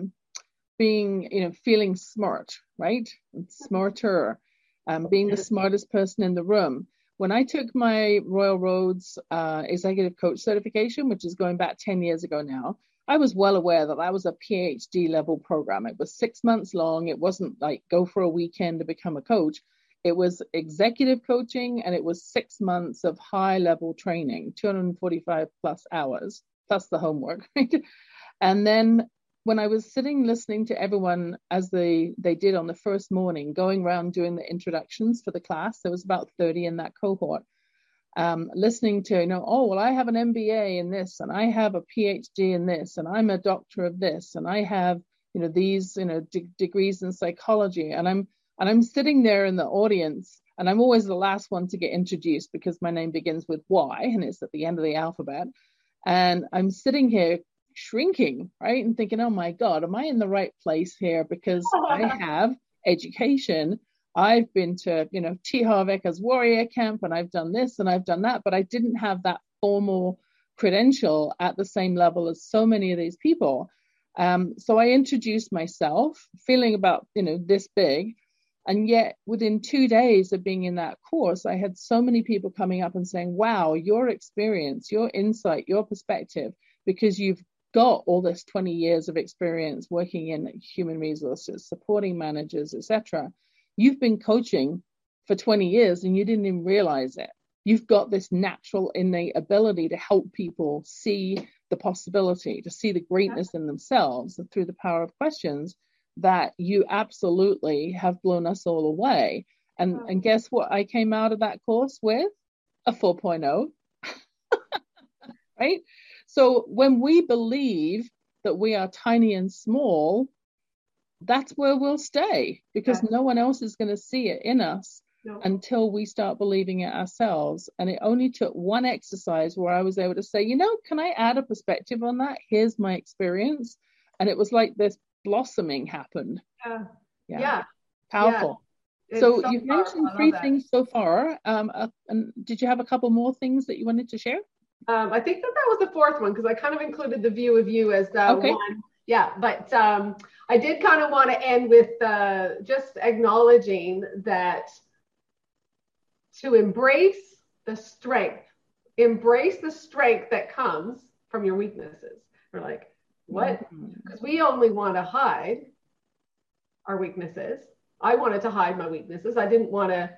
being, feeling smart, right? Smarter. Being the smartest person in the room. When I took my Royal Roads executive coach certification, which is going back 10 years ago now, I was well aware that was a PhD level program. It was 6 months long. It wasn't like go for a weekend to become a coach. It was executive coaching, and it was 6 months of high level training, 245 plus hours, plus the homework. Right? And then when I was sitting listening to everyone as they did on the first morning, going around doing the introductions for the class, there was about 30 in that cohort, listening to, oh, well, I have an MBA in this, and I have a PhD in this, and I'm a doctor of this, and I have, these, degrees in psychology. And I'm sitting there in the audience, and I'm always the last one to get introduced because my name begins with Y and it's at the end of the alphabet. And I'm sitting here shrinking, right? And thinking, oh my God, am I in the right place here? Because I have education. I've been to, T. Harv Eker's Warrior Camp, and I've done this and I've done that, but I didn't have that formal credential at the same level as so many of these people. So I introduced myself, feeling about, this big. And yet within 2 days of being in that course, I had so many people coming up and saying, wow, your experience, your insight, your perspective, because you've got all this 20 years of experience working in human resources, supporting managers, etc. You've been coaching for 20 years and you didn't even realize it. You've got this natural innate ability to help people see the possibility, to see the greatness in themselves through the power of questions, that you absolutely have blown us all away. And guess what? I came out of that course with a 4.0, right? So when we believe that we are tiny and small, that's where we'll stay, because no one else is going to see it in us until we start believing it ourselves. And it only took one exercise where I was able to say, can I add a perspective on that? Here's my experience. And it was like this blossoming happened. Yeah. Powerful. Yeah. So you've mentioned 3 things so far. And did you have a couple more things that you wanted to share? I think that was the 4th one, because I kind of included the view of you as one. Yeah, but I did kind of want to end with just acknowledging that to embrace the strength that comes from your weaknesses. We're like, what? Because we only want to hide our weaknesses. I wanted to hide my weaknesses. I didn't want to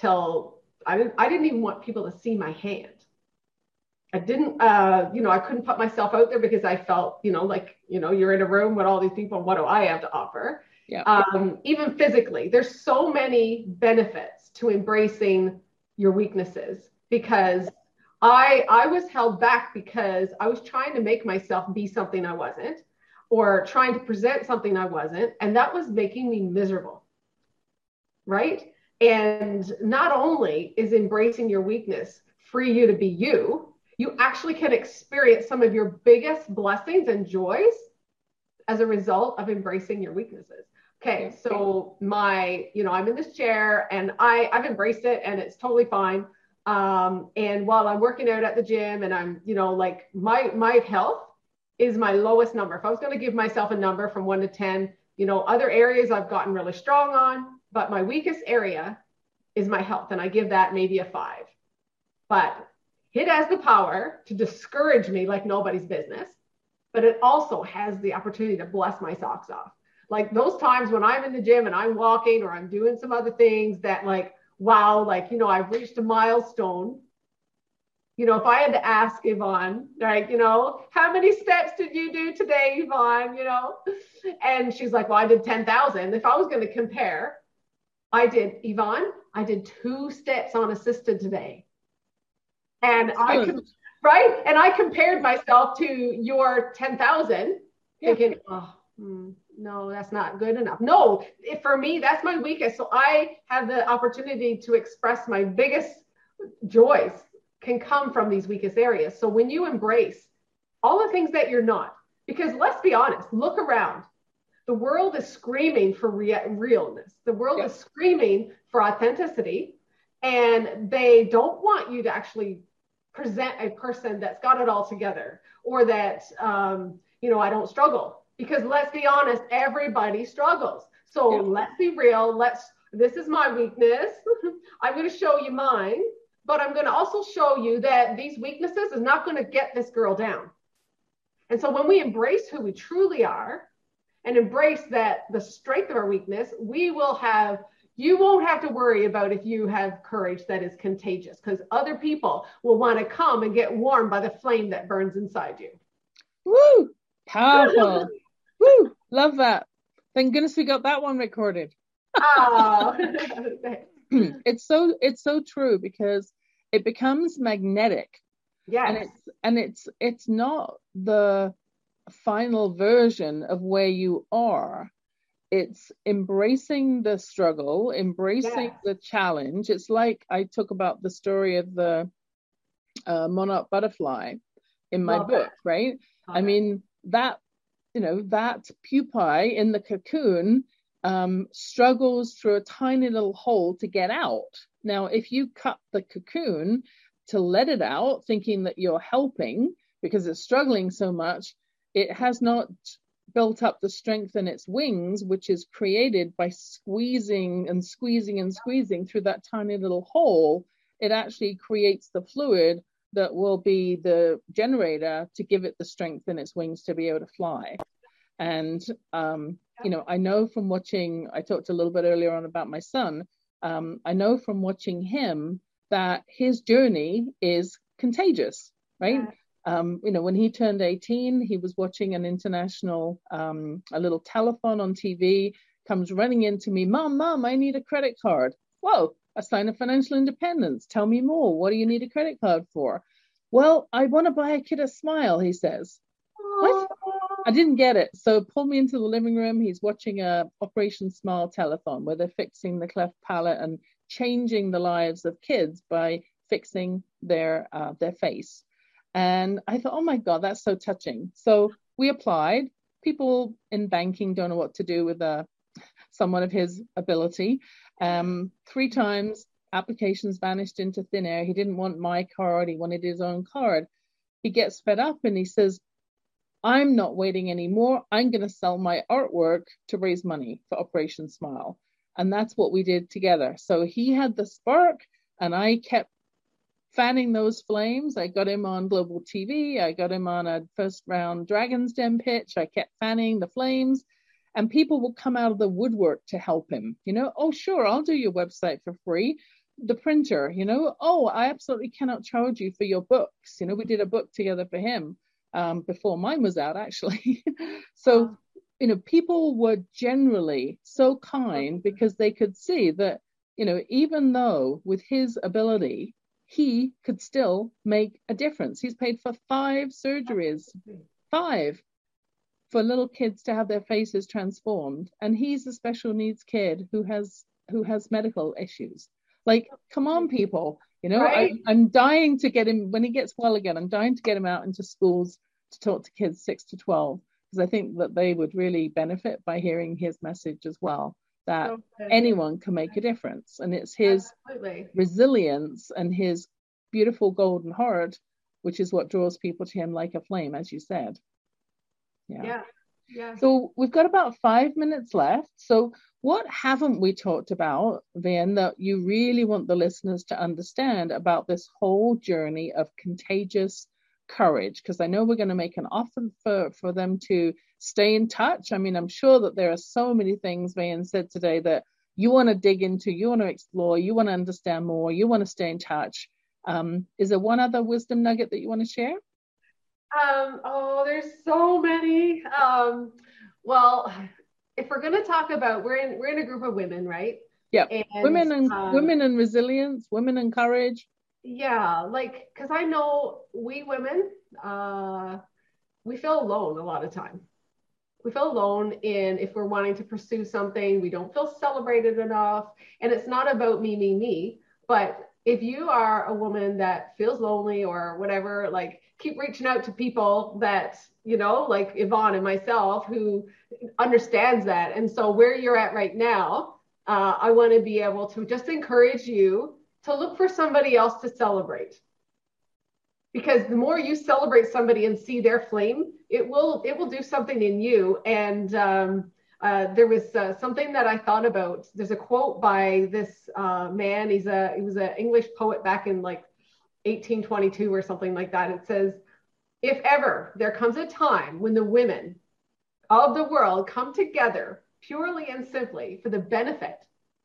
I didn't even want people to see my hand. I didn't, I couldn't put myself out there because I felt, you're in a room with all these people. What do I have to offer? Yeah. Even physically, there's so many benefits to embracing your weaknesses, because I was held back because I was trying to make myself be something I wasn't, or trying to present something I wasn't. And that was making me miserable. Right. And not only is embracing your weakness free you to be you, you actually can experience some of your biggest blessings and joys as a result of embracing your weaknesses. Okay, so I'm in this chair and I've embraced it and it's totally fine. And while I'm working out at the gym and I'm, my health is my lowest number. If I was going to give myself a number from 1 to 10, other areas I've gotten really strong on, but my weakest area is my health. And I give that maybe a 5. But it has the power to discourage me like nobody's business, but it also has the opportunity to bless my socks off. Like those times when I'm in the gym and I'm walking or I'm doing some other things that I've reached a milestone. If I had to ask Yvonne, how many steps did you do today, Yvonne? And she's like, well, I did 10,000. If I was going to compare, I did 2 steps on assisted today. And I compared myself to your 10,000, thinking, no, that's not good enough. No, for me, that's my weakest. So I have the opportunity to express my biggest joys can come from these weakest areas. So when you embrace all the things that you're not, because let's be honest, look around. The world is screaming for realness. The world is screaming for authenticity, and they don't want you to actually present a person that's got it all together, or that, I don't struggle, because let's be honest, everybody struggles. So let's be real. This is my weakness. I'm going to show you mine, but I'm going to also show you that these weaknesses is not going to get this girl down. And so when we embrace who we truly are and embrace that the strength of our weakness, we will have you won't have to worry about if you have courage that is contagious, because other people will want to come and get warmed by the flame that burns inside you. Woo! Powerful. Woo! Love that. Thank goodness we got that one recorded. Oh. It's so true, because it becomes magnetic. Yeah. And it's not the final version of where you are. It's embracing the struggle, embracing the challenge. It's like I talk about the story of the monarch butterfly in my book, right? I mean, that pupae in the cocoon struggles through a tiny little hole to get out. Now, if you cut the cocoon to let it out, thinking that you're helping because it's struggling so much, it has not built up the strength in its wings, which is created by squeezing and squeezing and squeezing through that tiny little hole. It actually creates the fluid that will be the generator to give it the strength in its wings to be able to fly. And, I know from watching, I talked a little bit earlier on about my son. I know from watching him that his journey is contagious, right? When he turned 18, he was watching an international, a little telethon on TV, comes running into me, Mom, I need a credit card. Whoa, a sign of financial independence. Tell me more. What do you need a credit card for? Well, I want to buy a kid a smile, he says. What? I didn't get it. So pulled me into the living room. He's watching a Operation Smile telethon where they're fixing the cleft palate and changing the lives of kids by fixing their face. And I thought, oh my God, that's so touching. So we applied. People in banking don't know what to do with someone of his ability. 3 times applications vanished into thin air. He didn't want my card. He wanted his own card. He gets fed up and he says, I'm not waiting anymore. I'm going to sell my artwork to raise money for Operation Smile. And that's what we did together. So he had the spark and I kept fanning those flames. I got him on global TV. I got him on a first round Dragon's Den pitch. I kept fanning the flames and people will come out of the woodwork to help him. Oh, sure, I'll do your website for free. The printer, oh, I absolutely cannot charge you for your books. We did a book together for him before mine was out, actually. So, people were generally so kind because they could see that, even though with his ability, he could still make a difference. He's paid for 5 surgeries, 5, for little kids to have their faces transformed. And he's a special needs kid who has medical issues. Like, come on, people. Right? I'm dying to get him, when he gets well again, I'm dying to get him out into schools to talk to kids 6 to 12, because I think that they would really benefit by hearing his message as well, that anyone can make a difference. And it's his resilience and his beautiful golden heart, which is what draws people to him like a flame, as you said. Yeah. So we've got about 5 minutes left. So what haven't we talked about, Vian, that you really want the listeners to understand about this whole journey of contagious courage? Because I know we're going to make an offer for them to stay in touch. I mean, I'm sure that there are so many things Vian said today that you want to dig into, you want to explore, you want to understand more, you want to stay in touch. Is there one other wisdom nugget that you want to share? There's so many. Well, if we're going to talk about, we're in a group of women, right? Yeah. Women and resilience, women and courage. Yeah. Cause I know we women, we feel alone a lot of time. We feel alone if we're wanting to pursue something, we don't feel celebrated enough. And it's not about me, but if you are a woman that feels lonely or whatever, keep reaching out to people that, like Yvonne and myself, who understands that. And so where you're at right now, I want to be able to just encourage you to look for somebody else to celebrate. Because the more you celebrate somebody and see their flame, it will do something in you. And there was something that I thought about. There's a quote by this man. He was an English poet back in 1822 or something like that. It says, if ever there comes a time when the women of the world come together purely and simply for the benefit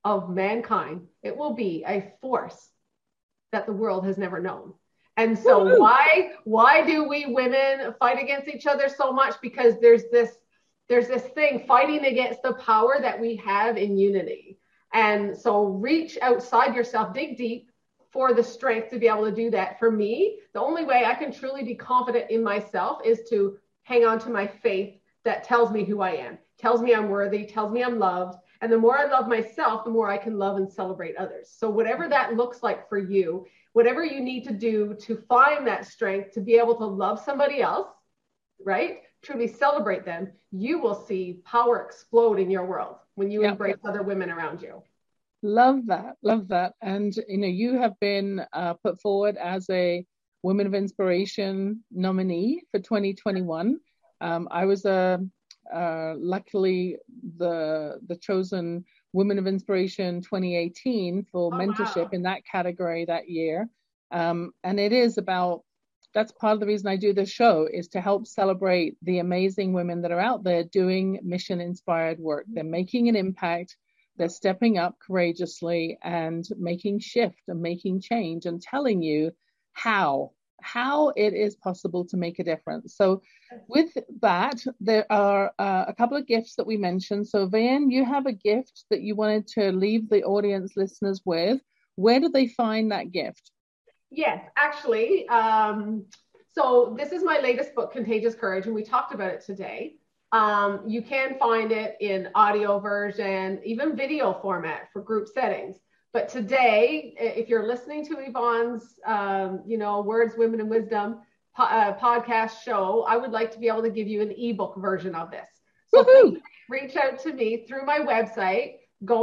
of mankind, it will be a force that the world has never known. And so why do we women fight against each other so much? Because there's this thing fighting against the power that we have in unity. And so reach outside yourself, dig deep for the strength to be able to do that. For me, the only way I can truly be confident in myself is to hang on to my faith that tells me who I am, tells me I'm worthy, tells me I'm loved. And the more I love myself, the more I can love and celebrate others. So whatever that looks like for you, whatever you need to do to find that strength to be able to love somebody else, right? Truly celebrate them, you will see power explode in your world when you embrace other women around you. Love that. And, you have been put forward as a Women of Inspiration nominee for 2021. I was luckily the chosen Women of Inspiration 2018 for mentorship in that category that year. And it is that's part of the reason I do this show, is to help celebrate the amazing women that are out there doing mission inspired work. They're making an impact. They're stepping up courageously and making shift and making change and telling you how it is possible to make a difference. So with that, there are a couple of gifts that we mentioned. So Vian, you have a gift that you wanted to leave the audience listeners with. Where do they find that gift? Yes, actually. So this is my latest book, Contagious Courage, and we talked about it today. You can find it in audio version, even video format for group settings. But today, if you're listening to Yvonne's, Words, Women, and Wisdom podcast show, I would like to be able to give you an ebook version of this. So please reach out to me through my website,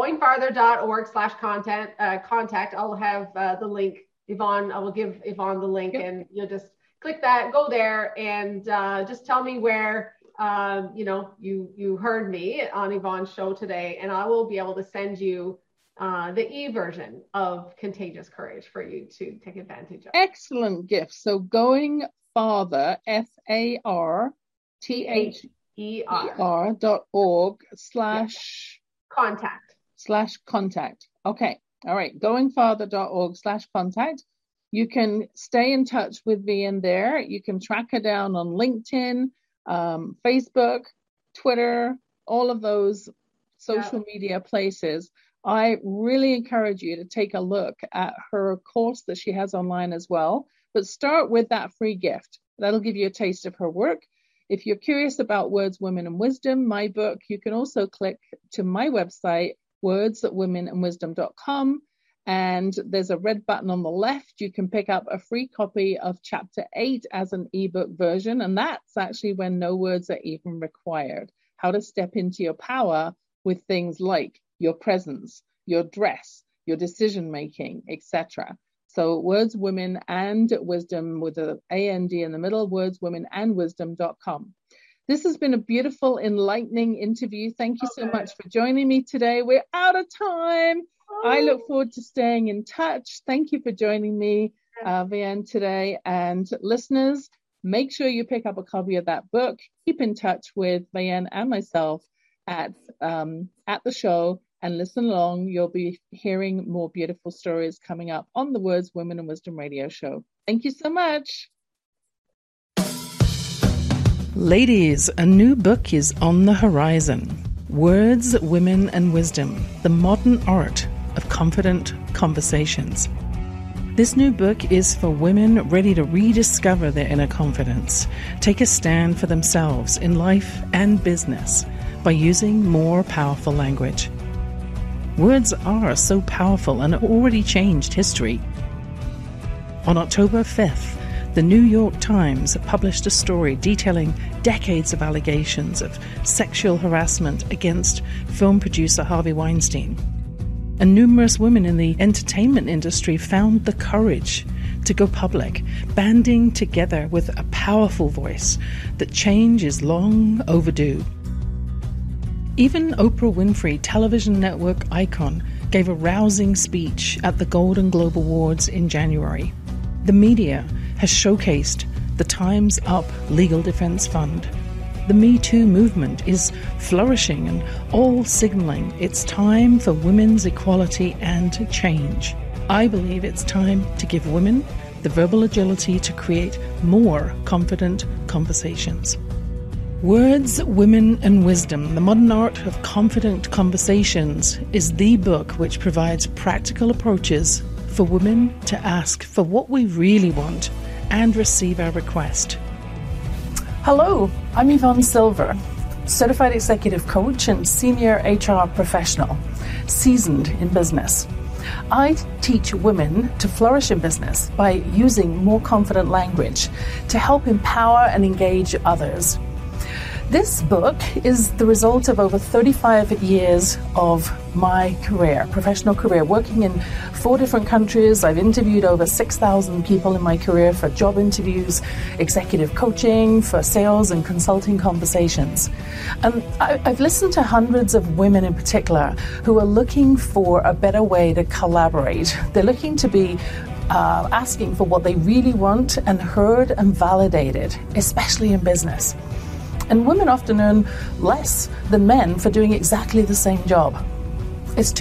goingfarther.org/contact. I'll have the link. Yvonne, I will give Yvonne the link, and you'll just click that, go there, and just tell me where you heard me on Yvonne's show today, and I will be able to send you the e-version of Contagious Courage for you to take advantage of. Excellent gift. So Going Farther, FARTHER.org/contact. Okay. All right. Goingfarther.org/contact. You can stay in touch with Vian there. You can track her down on LinkedIn, Facebook, Twitter, all of those social media places. I really encourage you to take a look at her course that she has online as well. But start with that free gift. That'll give you a taste of her work. If you're curious about Words, Women, and Wisdom, my book, you can also click to my website, wordswomenandwisdom.com. And there's a red button on the left. You can pick up a free copy of Chapter 8 as an ebook version. And that's actually when no words are even required. How to step into your power with things like your presence, your dress, your decision-making, etc. So Words, Women, and Wisdom with an AND in the middle, wordswomenandwisdom.com. This has been a beautiful, enlightening interview. Thank you so much for joining me today. We're out of time. I look forward to staying in touch. Thank you for joining me, Vian, today. And listeners, make sure you pick up a copy of that book. Keep in touch with Vian and myself at the show and listen along. You'll be hearing more beautiful stories coming up on the Words, Women, and Wisdom radio show. Thank you so much. Ladies, a new book is on the horizon. Words, Women, and Wisdom, the modern art of confident conversations. This new book is for women ready to rediscover their inner confidence, take a stand for themselves in life and business by using more powerful language. Words are so powerful and already changed history. On October 5th, the New York Times published a story detailing decades of allegations of sexual harassment against film producer Harvey Weinstein. And numerous women in the entertainment industry found the courage to go public, banding together with a powerful voice that change is long overdue. Even Oprah Winfrey, television network icon, gave a rousing speech at the Golden Globe Awards in January. The media has showcased the Time's Up Legal Defense Fund, The Me Too movement is flourishing and all signaling it's time for women's equality and change. I believe it's time to give women the verbal agility to create more confident conversations. Words, Women and Wisdom, The Modern Art of Confident Conversations is the book which provides practical approaches for women to ask for what we really want and receive our request. Hello, I'm Yvonne Silver, certified executive coach and senior HR professional, seasoned in business. I teach women to flourish in business by using more confident language to help empower and engage others. This book is the result of over 35 years of my career, professional career, working in 4 different countries. I've interviewed over 6,000 people in my career for job interviews, executive coaching, for sales and consulting conversations. And I've listened to hundreds of women in particular who are looking for a better way to collaborate. They're looking to be asking for what they really want and heard and validated, especially in business. And women often earn less than men for doing exactly the same job. It's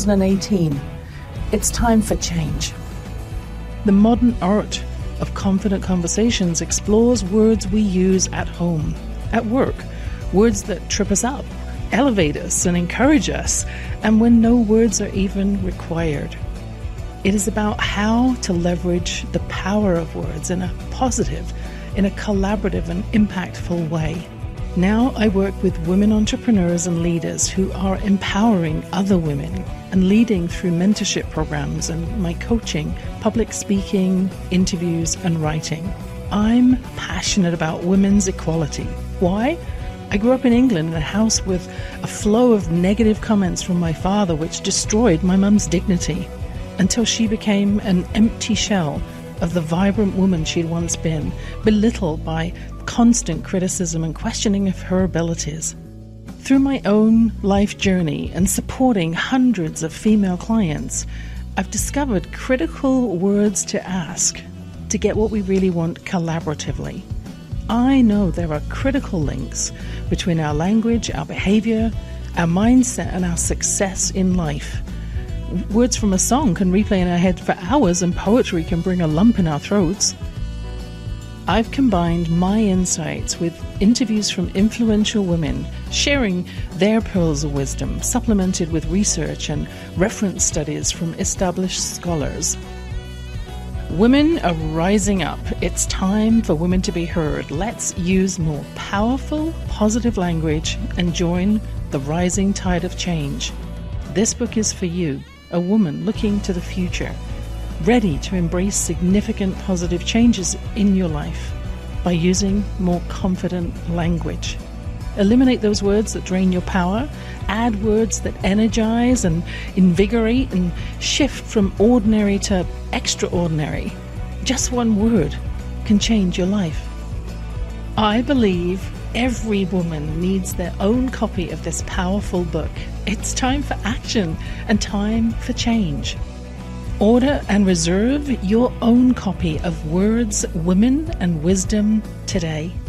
2018. It's time for change. The Modern Art of Confident Conversations explores words we use at home, at work, words that trip us up, elevate us and encourage us, and when no words are even required. It is about how to leverage the power of words in a positive, in a collaborative and impactful way. Now I work with women entrepreneurs and leaders who are empowering other women and leading through mentorship programs and my coaching, public speaking, interviews and writing. I'm passionate about women's equality. Why? I grew up in England in a house with a flow of negative comments from my father which destroyed my mum's dignity until she became an empty shell of the vibrant woman she'd once been, belittled by constant criticism and questioning of her abilities. Through my own life journey and supporting hundreds of female clients, I've discovered critical words to ask to get what we really want collaboratively. I know there are critical links between our language, our behavior, our mindset, and our success in life. Words from a song can replay in our head for hours, and poetry can bring a lump in our throats. I've combined my insights with interviews from influential women, sharing their pearls of wisdom, supplemented with research and reference studies from established scholars. Women are rising up. It's time for women to be heard. Let's use more powerful, positive language and join the rising tide of change. This book is for you, a woman looking to the future, ready to embrace significant positive changes in your life by using more confident language. Eliminate those words that drain your power, add words that energize and invigorate, and shift from ordinary to extraordinary. Just one word can change your life. I believe every woman needs their own copy of this powerful book. It's time for action and time for change. Order and reserve your own copy of Words, Women and Wisdom today.